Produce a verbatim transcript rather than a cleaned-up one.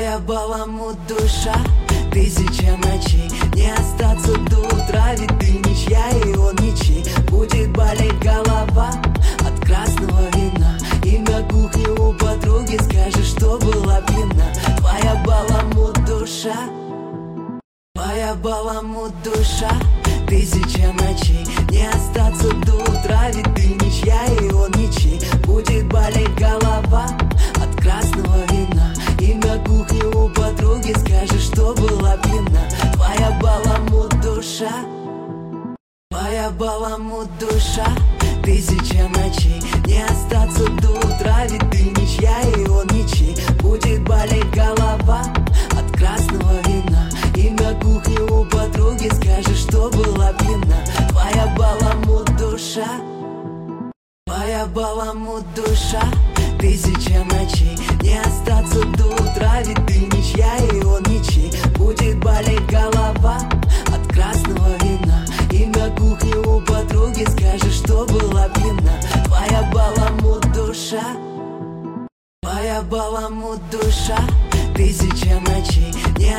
Твоя баламут душа, тысяча ночей, не остаться до утра, ведь ты ничья и он ничей. Будет болеть голова от красного вина, и на кухне у подруги скажешь, что была пьяна. Твоя баламут душа, твоя баламут душа, тысяча ночей, не остаться до утра, ведь ты ничья и он ничей. Будет болеть голова от красного вина, и на кухне у подруги скажешь, что была пьяна. Твоя баламут душа, твоя баламут душа, тысяча ночей, не остаться до утра, ведь ты ничья и он ничей. Будет болеть голова от красного вина, и на кухне у подруги скажешь, что была пьяна. Твоя баламут душа, твоя баламут душа, тысяча ночей, не остаться до утра, ведь ты ничья и он ничей. Будет болеть голова от красного вина, и на кухне у подруги скажешь, что была пьяна. Твоя баламут душа, твоя баламут душа, тысяча ночей,